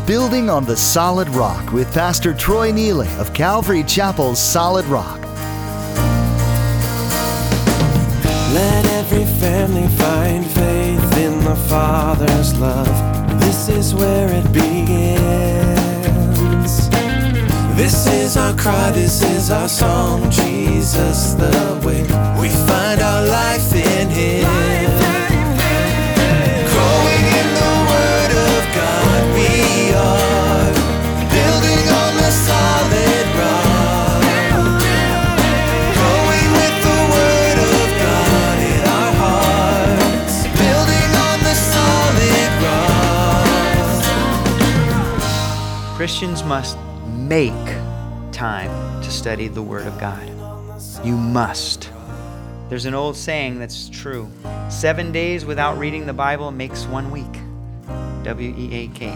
Building on the Solid Rock with Pastor Troy Neely of Calvary Chapel's Solid Rock. Let every family find faith in the Father's love. This is where it begins. This is our cry, this is our song. Jesus the way. We find our life in Him. Growing in the Word of God, we are building on the solid rock. Growing with the Word of God in our hearts, building on the solid rock. Christians must make time to study the Word of God. You must. There's an old saying that's true. 7 days without reading the Bible makes 1 week. W-E-A-K.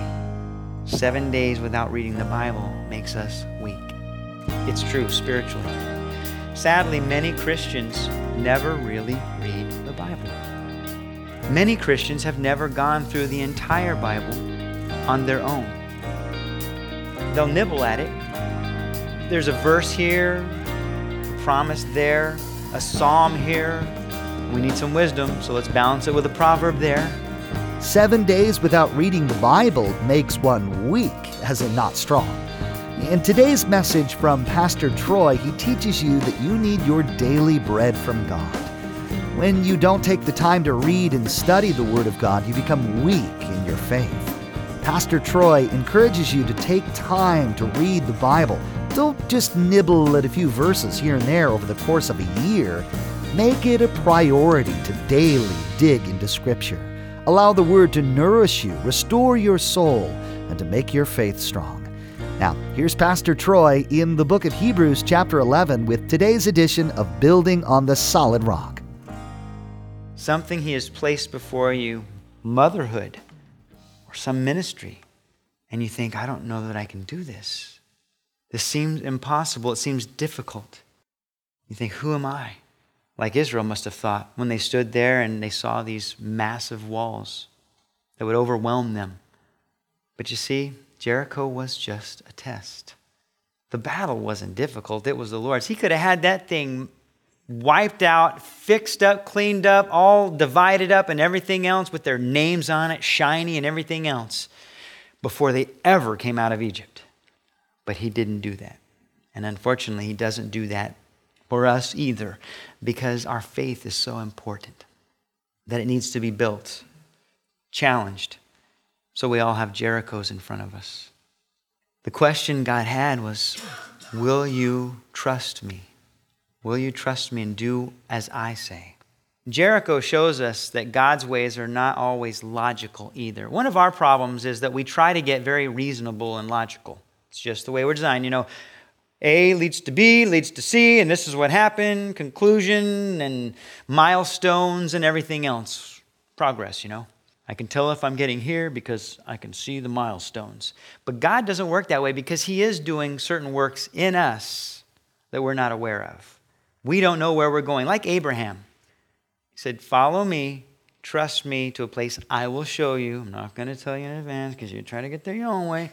7 days without reading the Bible makes us weak. It's true spiritually. Sadly, many Christians never really read the Bible. Many Christians have never gone through the entire Bible on their own. They'll nibble at it. There's a verse here, a promise there, a psalm here. We need some wisdom, so let's balance it with a proverb there. 7 days without reading the Bible makes 1 week, as in not strong. In today's message from Pastor Troy, he teaches you that you need your daily bread from God. When you don't take the time to read and study the Word of God, you become weak in your faith. Pastor Troy encourages you to take time to read the Bible. Don't just nibble at a few verses here and there over the course of a year. Make it a priority to daily dig into Scripture. Allow the Word to nourish you, restore your soul, and to make your faith strong. Now, here's Pastor Troy in the book of Hebrews chapter 11 with today's edition of Building on the Solid Rock. Something He has placed before you, motherhood, or some ministry, and you think, I don't know that I can do this. This seems impossible. It seems difficult. You think, who am I? Like Israel must have thought when they stood there and they saw these massive walls that would overwhelm them. But you see, Jericho was just a test. The battle wasn't difficult. It was the Lord's. He could have had that thing wiped out, fixed up, cleaned up, all divided up and everything else with their names on it, shiny and everything else, before they ever came out of Egypt. But He didn't do that. And unfortunately, He doesn't do that for us either, because our faith is so important that it needs to be built, challenged, so we all have Jerichos in front of us. The question God had was, will you trust me? Will you trust me and do as I say? Jericho shows us that God's ways are not always logical either. One of our problems is that we try to get very reasonable and logical. It's just the way we're designed. You know, A leads to B, leads to C, and this is what happened, conclusion and milestones and everything else. Progress, you know. I can tell if I'm getting here because I can see the milestones. But God doesn't work that way because He is doing certain works in us that we're not aware of. We don't know where we're going. Like Abraham. He said, follow me, trust me to a place I will show you. I'm not going to tell you in advance because you're trying to get there your own way.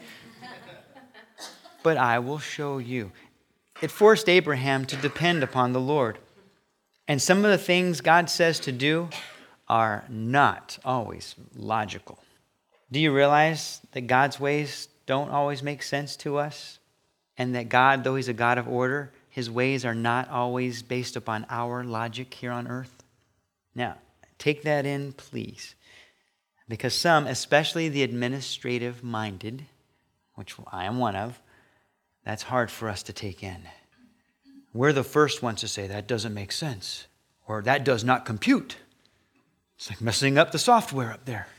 But I will show you. It forced Abraham to depend upon the Lord. And some of the things God says to do are not always logical. Do you realize that God's ways don't always make sense to us? And that God, though He's a God of order, His ways are not always based upon our logic here on earth? Now, take that in, please. Because some, especially the administrative-minded, which I am one of, that's hard for us to take in. We're the first ones to say, that doesn't make sense. Or that does not compute. It's like messing up the software up there.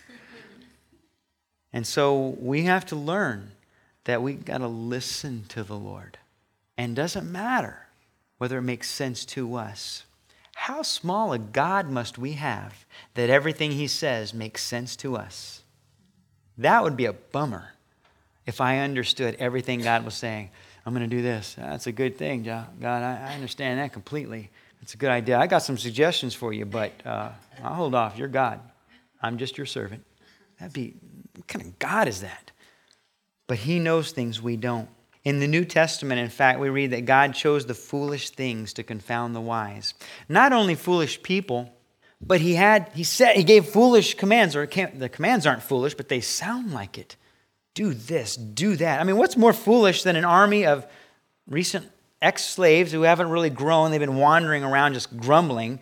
And so we have to learn that we got to listen to the Lord. And it doesn't matter whether it makes sense to us. How small a God must we have that everything He says makes sense to us? That would be a bummer if I understood everything God was saying. I'm going to do this. That's a good thing, God. I understand that completely. It's a good idea. I got some suggestions for you, but I'll hold off. You're God. I'm just your servant. What kind of God is that? But he knows things we don't. In the New Testament, in fact, we read that God chose the foolish things to confound the wise. Not only foolish people, but he gave foolish commands, the commands aren't foolish, but they sound like it. Do this, do that. I mean, what's more foolish than an army of recent ex-slaves who haven't really grown, they've been wandering around just grumbling,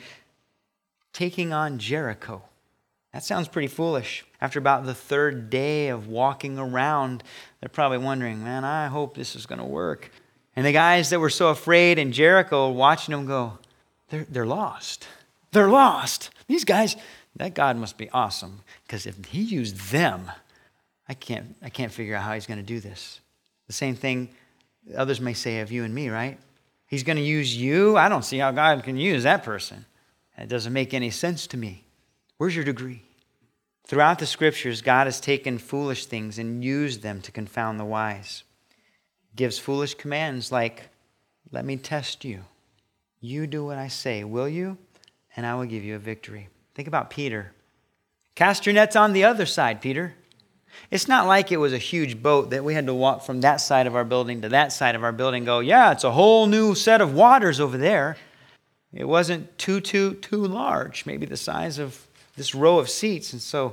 taking on Jericho? That sounds pretty foolish. After about the third day of walking around, they're probably wondering, man, I hope this is going to work. And the guys that were so afraid in Jericho watching them go, they're lost. They're lost. These guys, that God must be awesome, because if he used them, I can't figure out how he's going to do this. The same thing others may say of you and me, right? He's going to use you? I don't see how God can use that person. It doesn't make any sense to me. Where's your degree? Throughout the scriptures, God has taken foolish things and used them to confound the wise. He gives foolish commands like, let me test you. You do what I say, will you? And I will give you a victory. Think about Peter. Cast your nets on the other side, Peter. It's not like it was a huge boat that we had to walk from that side of our building to that side of our building and go, yeah, it's a whole new set of waters over there. It wasn't too large, maybe the size of this row of seats. And so,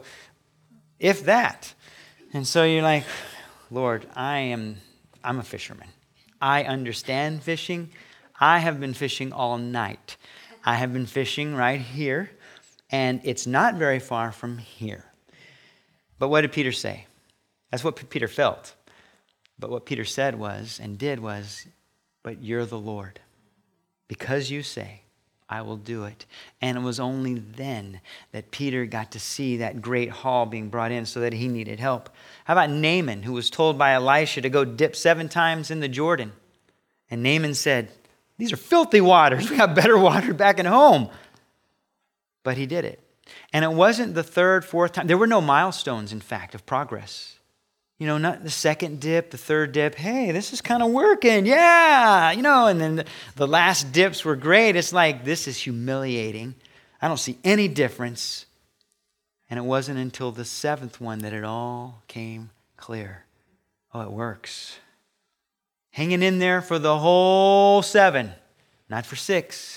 if that. And so you're like, Lord, I'm a fisherman. I understand fishing. I have been fishing all night. I have been fishing right here, and it's not very far from here. But what did Peter say? That's what Peter felt. But what Peter said was, and did was, but you're the Lord. Because you say, I will do it. And it was only then that Peter got to see that great haul being brought in so that he needed help. How about Naaman, who was told by Elisha to go dip 7 times in the Jordan? And Naaman said, these are filthy waters. We got better water back at home. But he did it. And it wasn't the 3rd, 4th time. There were no milestones, in fact, of progress. You know, not the 2nd dip, the 3rd dip. Hey, this is kind of working. Yeah. You know, and then the last dips were great. It's like, this is humiliating. I don't see any difference. And it wasn't until the 7th one that it all came clear. Oh, it works. Hanging in there for the whole 7, not for 6.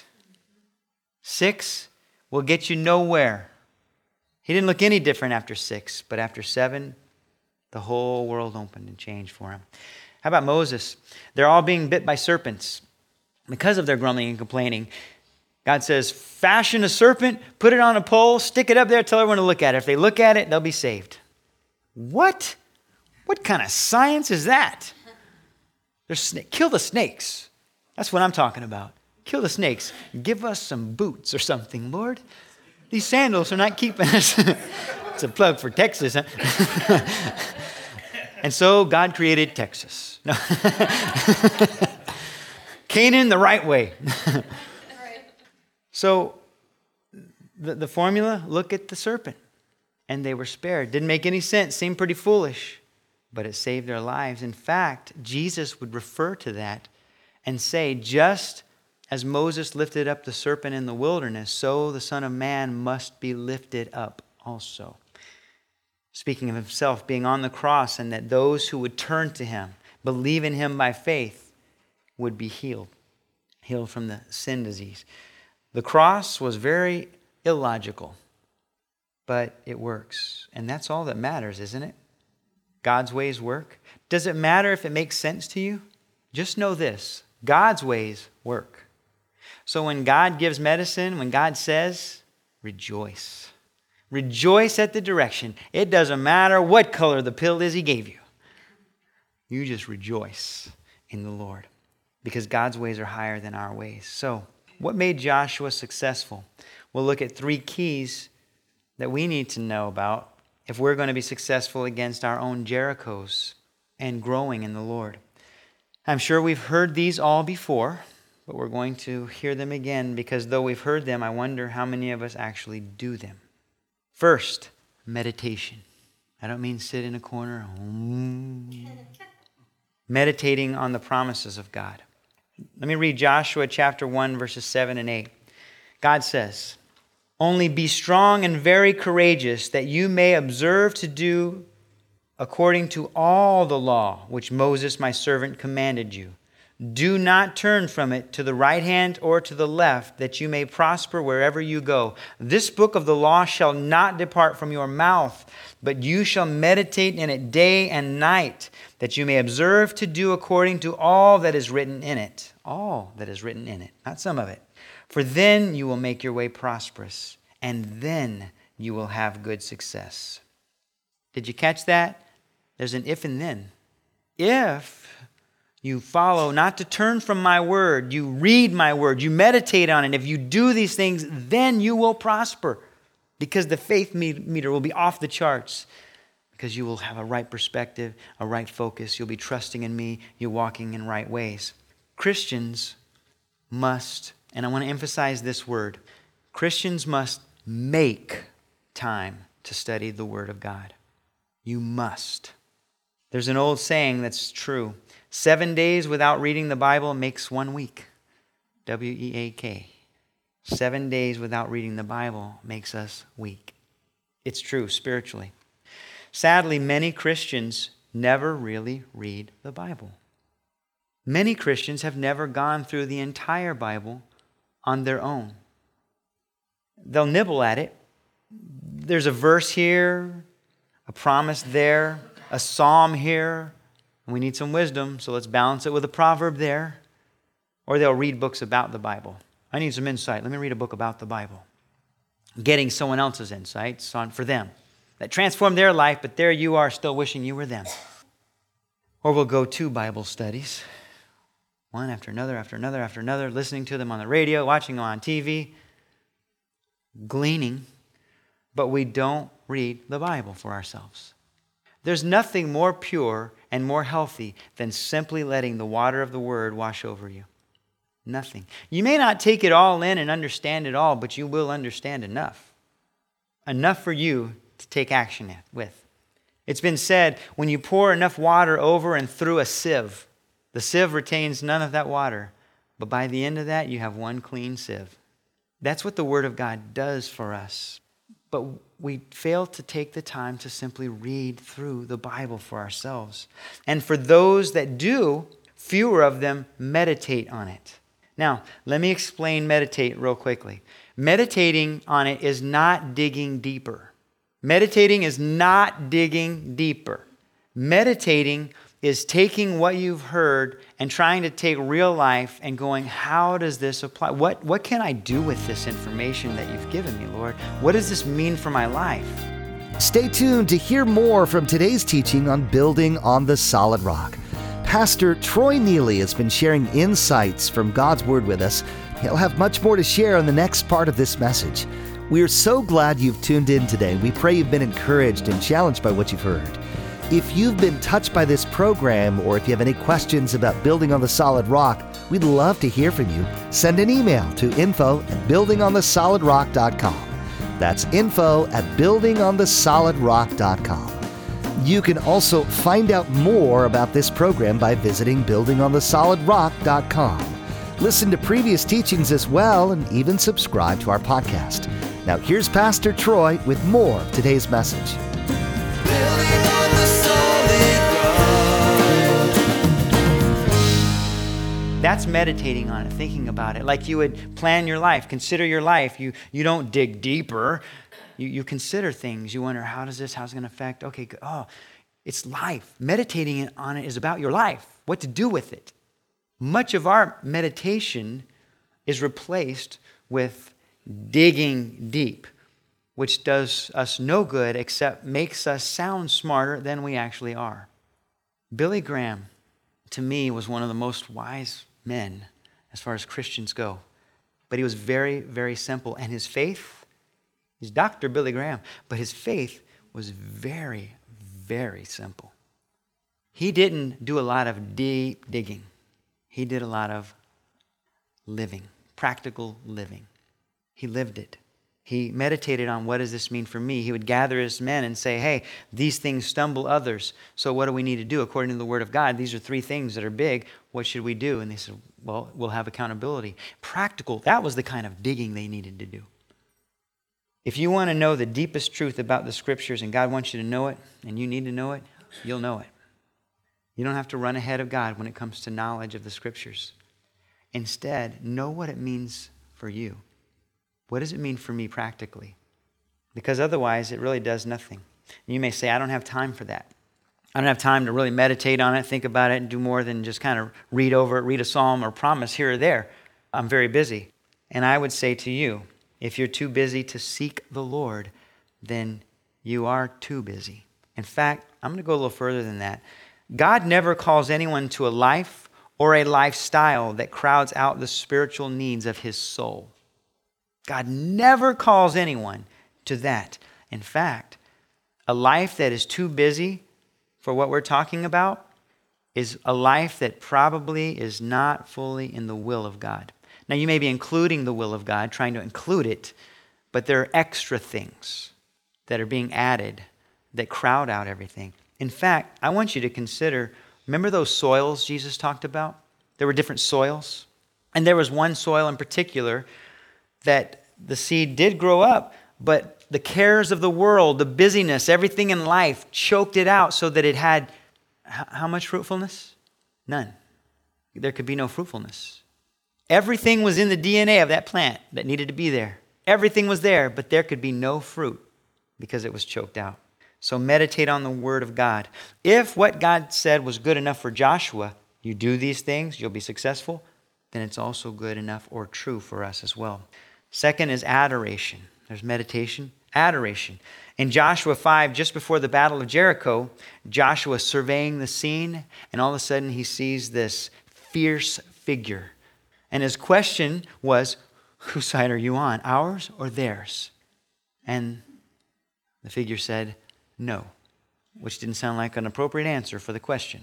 6 will get you nowhere. He didn't look any different after 6, but after 7, the whole world opened and changed for him. How about Moses? They're all being bit by serpents because of their grumbling and complaining. God says, fashion a serpent, put it on a pole, stick it up there, tell everyone to look at it. If they look at it, they'll be saved. What? What kind of science is that? Kill the snakes. That's what I'm talking about. Kill the snakes. Give us some boots or something, Lord. These sandals are not keeping us. It's a plug for Texas, huh? And so God created Texas. No. Canaan the right way. So the formula, look at the serpent. And they were spared. Didn't make any sense. Seemed pretty foolish. But it saved their lives. In fact, Jesus would refer to that and say, just as Moses lifted up the serpent in the wilderness, so the Son of Man must be lifted up also. Speaking of himself being on the cross, and that those who would turn to him, believe in him by faith, would be healed from the sin disease. The cross was very illogical, but it works. And that's all that matters, isn't it? God's ways work. Does it matter if it makes sense to you? Just know this, God's ways work. So when God gives medicine, when God says, rejoice. Rejoice at the direction. It doesn't matter what color the pill is he gave you. You just rejoice in the Lord because God's ways are higher than our ways. So what made Joshua successful? We'll look at 3 keys that we need to know about if we're going to be successful against our own Jerichos and growing in the Lord. I'm sure we've heard these all before, but we're going to hear them again because though we've heard them, I wonder how many of us actually do them. First, meditation. I don't mean sit in a corner. Meditating on the promises of God. Let me read Joshua chapter 1, verses 7 and 8. God says, only be strong and very courageous, that you may observe to do according to all the law which Moses my servant commanded you. Do not turn from it to the right hand or to the left, that you may prosper wherever you go. This book of the law shall not depart from your mouth, but you shall meditate in it day and night, that you may observe to do according to all that is written in it. All that is written in it, not some of it. For then you will make your way prosperous, and then you will have good success. Did you catch that? There's an if and then. If you follow, not to turn from my word, you read my word, you meditate on it. If you do these things, then you will prosper, because the faith meter will be off the charts, because you will have a right perspective, a right focus. You'll be trusting in me. You're walking in right ways. Christians must, and I want to emphasize this word, Christians must make time to study the Word of God. You must. There's an old saying that's true. 7 days without reading the Bible makes 1 week. W-E-A-K. 7 days without reading the Bible makes us weak. It's true spiritually. Sadly, many Christians never really read the Bible. Many Christians have never gone through the entire Bible on their own. They'll nibble at it. There's a verse here, a promise there, a psalm here. And we need some wisdom, so let's balance it with a proverb there. Or they'll read books about the Bible. I need some insight. Let me read a book about the Bible. Getting someone else's insights for them. That transformed their life, but there you are still wishing you were them. Or we'll go to Bible studies. One after another, after another, after another, listening to them on the radio, watching them on TV, gleaning, but we don't read the Bible for ourselves. There's nothing more pure and more healthy than simply letting the water of the Word wash over you. Nothing. You may not take it all in and understand it all, but you will understand enough. Enough for you to take action with. It's been said, when you pour enough water over and through a sieve, the sieve retains none of that water, but by the end of that, you have one clean sieve. That's what the Word of God does for us. But we fail to take the time to simply read through the Bible for ourselves. And for those that do, fewer of them meditate on it. Now, let me explain meditate real quickly. Meditating on it is not digging deeper. Meditating is not digging deeper. Meditating is taking what you've heard and trying to take real life and going, how does this apply? What can I do with this information that you've given me, Lord? What does this mean for my life? Stay tuned to hear more from today's teaching on building on the solid rock. Pastor Troy Neely has been sharing insights from God's Word with us. He'll have much more to share on the next part of this message. We are so glad you've tuned in today. We pray you've been encouraged and challenged by what you've heard. If you've been touched by this program, or if you have any questions about building on the solid rock, we'd love to hear from you. Send an email to info@buildingonthesolidrock.com. That's info@buildingonthesolidrock.com. You can also find out more about this program by visiting buildingonthesolidrock.com. Listen to previous teachings as well, and even subscribe to our podcast. Now here's Pastor Troy with more of today's message. That's meditating on it, thinking about it, like you would plan your life, consider your life. You don't dig deeper. You consider things. You wonder, how's it going to affect? Okay, good. Oh, it's life. Meditating on it is about your life, what to do with it. Much of our meditation is replaced with digging deep, which does us no good except makes us sound smarter than we actually are. Billy Graham, to me, was one of the most wise men as far as Christians go. But he was very, very simple. And his faith, he's Dr. Billy Graham, but his faith was very, very simple. He didn't do a lot of deep digging. He did a lot of living, practical living. He lived it. He meditated on, what does this mean for me? He would gather his men and say, hey, these things stumble others. So what do we need to do? According to the Word of God, these are 3 things that are big. What should we do? And they said, well, we'll have accountability. Practical, that was the kind of digging they needed to do. If you want to know the deepest truth about the Scriptures, and God wants you to know it, and you need to know it, you'll know it. You don't have to run ahead of God when it comes to knowledge of the Scriptures. Instead, know what it means for you. What does it mean for me practically? Because otherwise, it really does nothing. You may say, I don't have time for that. I don't have time to really meditate on it, think about it, and do more than just kind of read over it, read a psalm or promise here or there. I'm very busy. And I would say to you, if you're too busy to seek the Lord, then you are too busy. In fact, I'm going to go a little further than that. God never calls anyone to a life or a lifestyle that crowds out the spiritual needs of his soul. God never calls anyone to that. In fact, a life that is too busy for what we're talking about is a life that probably is not fully in the will of God. Now, you may be including the will of God, trying to include it, but there are extra things that are being added that crowd out everything. In fact, I want you to consider, remember those soils Jesus talked about? There were different soils. And there was one soil in particular that the seed did grow up, but the cares of the world, the busyness, everything in life choked it out so that it had how much fruitfulness? None. There could be no fruitfulness. Everything was in the DNA of that plant that needed to be there. Everything was there, but there could be no fruit because it was choked out. So meditate on the Word of God. If what God said was good enough for Joshua, you do these things, you'll be successful, then it's also good enough or true for us as well. Second is adoration. There's meditation, adoration. In Joshua 5, just before the Battle of Jericho, Joshua surveying the scene, and all of a sudden he sees this fierce figure. And his question was, whose side are you on, ours or theirs? And the figure said, no, which didn't sound like an appropriate answer for the question.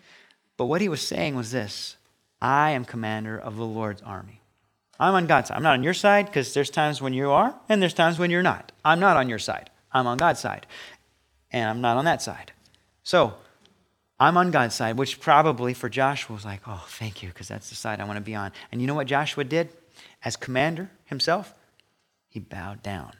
But what he was saying was this: I am commander of the Lord's army. I'm on God's side. I'm not on your side because there's times when you are and there's times when you're not. I'm not on your side. I'm on God's side. And I'm not on that side. So I'm on God's side, which probably for Joshua was like, oh, thank you, because that's the side I want to be on. And you know what Joshua did? As commander himself, he bowed down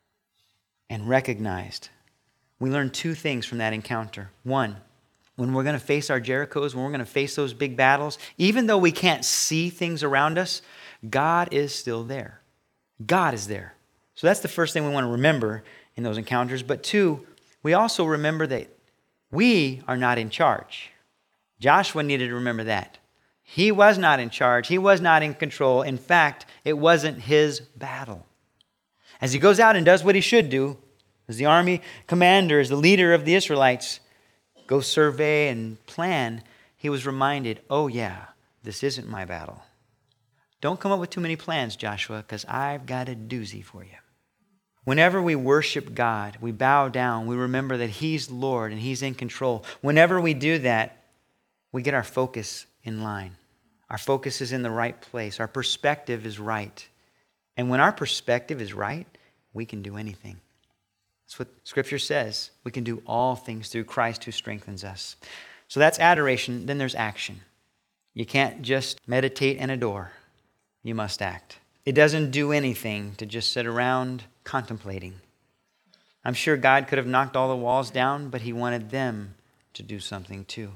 and recognized. We learned two things from that encounter. One, when we're going to face our Jerichos, when we're going to face those big battles, even though we can't see things around us, God is still there. God is there. So that's the first thing we want to remember in those encounters. But two, we also remember that we are not in charge. Joshua needed to remember that. He was not in charge. He was not in control. In fact, it wasn't his battle. As he goes out and does what he should do, as the army commander, as the leader of the Israelites, go survey and plan, he was reminded, oh yeah, this isn't my battle. Don't come up with too many plans, Joshua, because I've got a doozy for you. Whenever we worship God, we bow down, we remember that He's Lord and He's in control. Whenever we do that, we get our focus in line. Our focus is in the right place. Our perspective is right. And when our perspective is right, we can do anything. That's what Scripture says. We can do all things through Christ who strengthens us. So that's adoration. Then there's action. You can't just meditate and adore. You must act. It doesn't do anything to just sit around contemplating. I'm sure God could have knocked all the walls down, but He wanted them to do something too.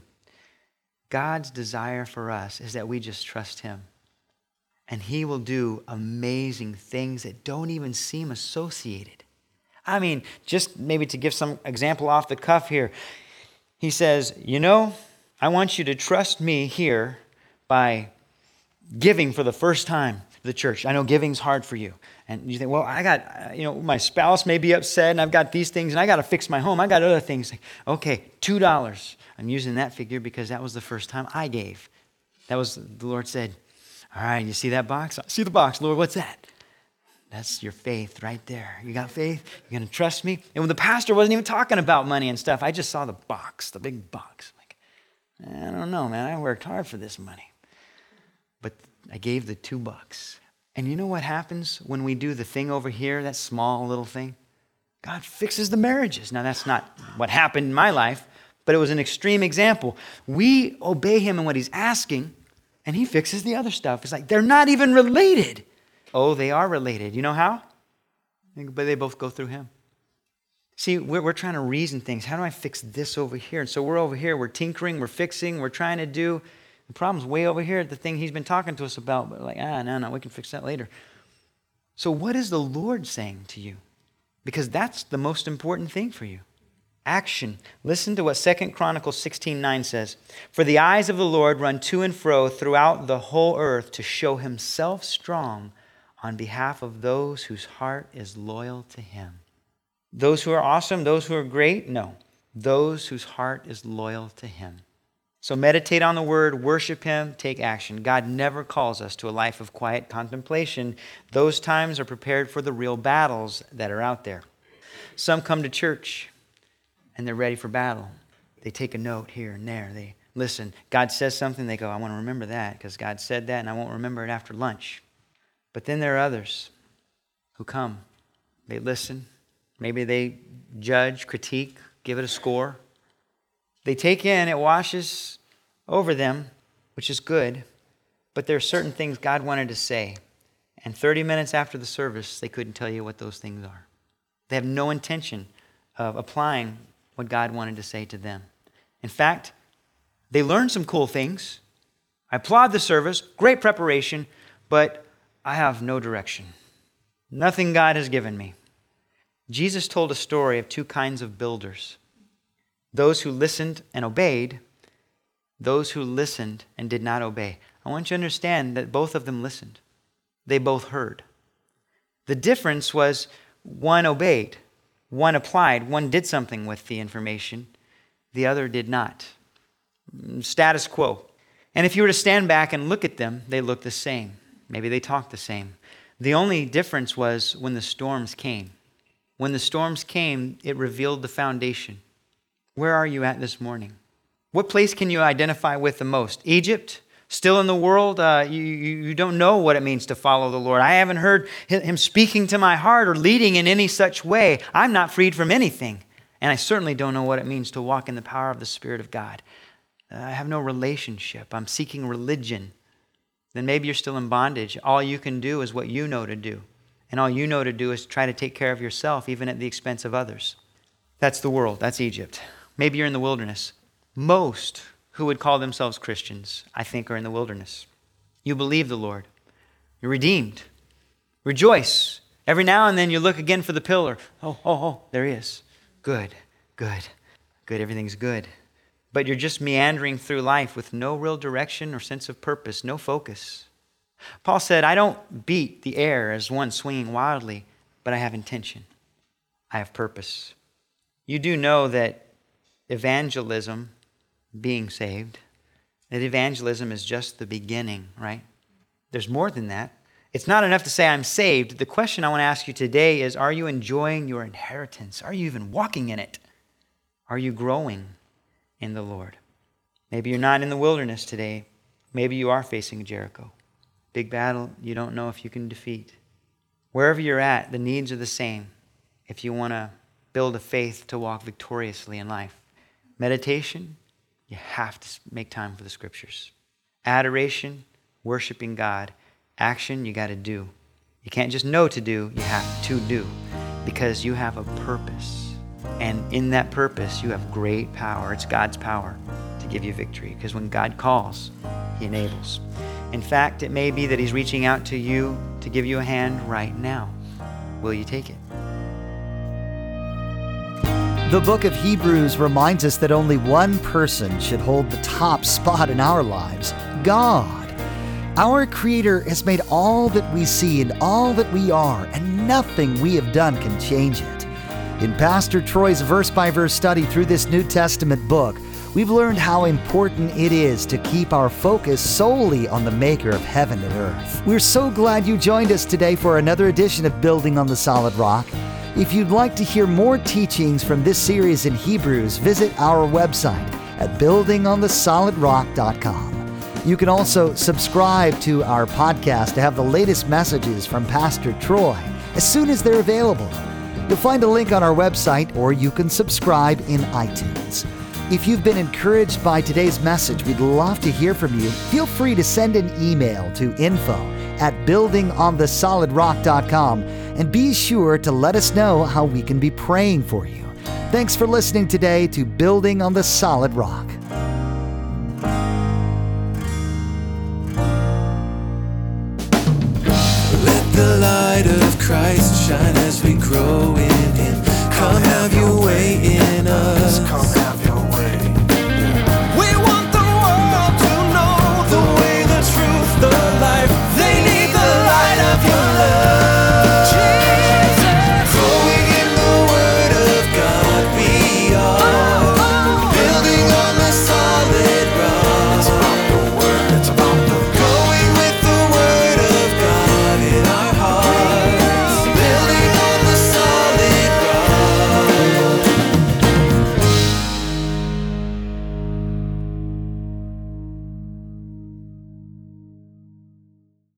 God's desire for us is that we just trust Him. And He will do amazing things that don't even seem associated. I mean, just maybe to give some example off the cuff here. He says, I want you to trust me here by giving for the first time to the church. I know giving's hard for you. And you think, well, I got, my spouse may be upset and I've got these things and I got to fix my home. I got other things. Okay, $2. I'm using that figure because that was the first time I gave. That was, the Lord said, all right, you see that box? I see the box, Lord, what's that? That's your faith right there. You got faith? You're going to trust me? And when the pastor wasn't even talking about money and stuff, I just saw the box, the big box. Like, I don't know, man. I worked hard for this money. But I gave the $2. And you know what happens when we do the thing over here, that small little thing? God fixes the marriages. Now, that's not what happened in my life, but it was an extreme example. We obey Him in what He's asking, and He fixes the other stuff. It's like they're not even related. Oh, they are related. You know how? But they both go through Him. See, we're trying to reason things. How do I fix this over here? And so we're over here, we're tinkering, we're fixing, we're trying to do. The problem's way over here at the thing he's been talking to us about. But like, no, we can fix that later. So what is the Lord saying to you? Because that's the most important thing for you. Action. Listen to what 2 Chronicles 16:9 says. For the eyes of the Lord run to and fro throughout the whole earth to show himself strong on behalf of those whose heart is loyal to him. Those who are awesome, those who are great? No. Those whose heart is loyal to him. So meditate on the word, worship him, take action. God never calls us to a life of quiet contemplation. Those times are prepared for the real battles that are out there. Some come to church and they're ready for battle. They take a note here and there. They listen. God says something, they go, I want to remember that because God said that and I won't remember it after lunch. But then there are others who come. They listen. Maybe they judge, critique, give it a score. They take in, it washes over them, which is good. But there are certain things God wanted to say. And 30 minutes after the service, they couldn't tell you what those things are. They have no intention of applying what God wanted to say to them. In fact, they learned some cool things. I applaud the service, great preparation, but I have no direction. Nothing God has given me. Jesus told a story of two kinds of builders. Those who listened and obeyed, those who listened and did not obey. I want you to understand that both of them listened. They both heard. The difference was one obeyed, one applied, one did something with the information, the other did not. Status quo. And if you were to stand back and look at them, they looked the same. Maybe they talked the same. The only difference was when the storms came. When the storms came, it revealed the foundation. Where are you at this morning? What place can you identify with the most? Egypt? Still in the world? You don't know what it means to follow the Lord. I haven't heard him speaking to my heart or leading in any such way. I'm not freed from anything. And I certainly don't know what it means to walk in the power of the Spirit of God. I have no relationship. I'm seeking religion. Then maybe you're still in bondage. All you can do is what you know to do. And all you know to do is try to take care of yourself, even at the expense of others. That's the world. That's Egypt. Maybe you're in the wilderness. Most who would call themselves Christians, I think, are in the wilderness. You believe the Lord. You're redeemed. Rejoice. Every now and then you look again for the pillar. Oh, there he is. Good. Everything's good. But you're just meandering through life with no real direction or sense of purpose, no focus. Paul said, I don't beat the air as one swinging wildly, but I have intention. I have purpose. You do know that evangelism, being saved, that evangelism is just the beginning, right? There's more than that. It's not enough to say I'm saved. The question I want to ask you today is, are you enjoying your inheritance? Are you even walking in it? Are you growing in the Lord? Maybe you're not in the wilderness today. Maybe you are facing Jericho. Big battle you don't know if you can defeat. Wherever you're at, the needs are the same if you want to build a faith to walk victoriously in life. Meditation, you have to make time for the scriptures. Adoration, worshiping God. Action, you got to do. You can't just know to do, you have to do. Because you have a purpose. And in that purpose, you have great power. It's God's power to give you victory. Because when God calls, he enables. In fact, it may be that he's reaching out to you to give you a hand right now. Will you take it? The book of Hebrews reminds us that only one person should hold the top spot in our lives, God. Our Creator has made all that we see and all that we are, and nothing we have done can change it. In Pastor Troy's verse-by-verse study through this New Testament book, we've learned how important it is to keep our focus solely on the Maker of heaven and earth. We're so glad you joined us today for another edition of Building on the Solid Rock. If you'd like to hear more teachings from this series in Hebrews, visit our website at buildingonthesolidrock.com. You can also subscribe to our podcast to have the latest messages from Pastor Troy as soon as they're available. You'll find a link on our website, or you can subscribe in iTunes. If you've been encouraged by today's message, we'd love to hear from you. Feel free to send an email to info@buildingonthesolidrock.com and be sure to let us know how we can be praying for you. Thanks for listening today to Building on the Solid Rock. Let the light of Christ shine as we grow in Him. Come have your way in us.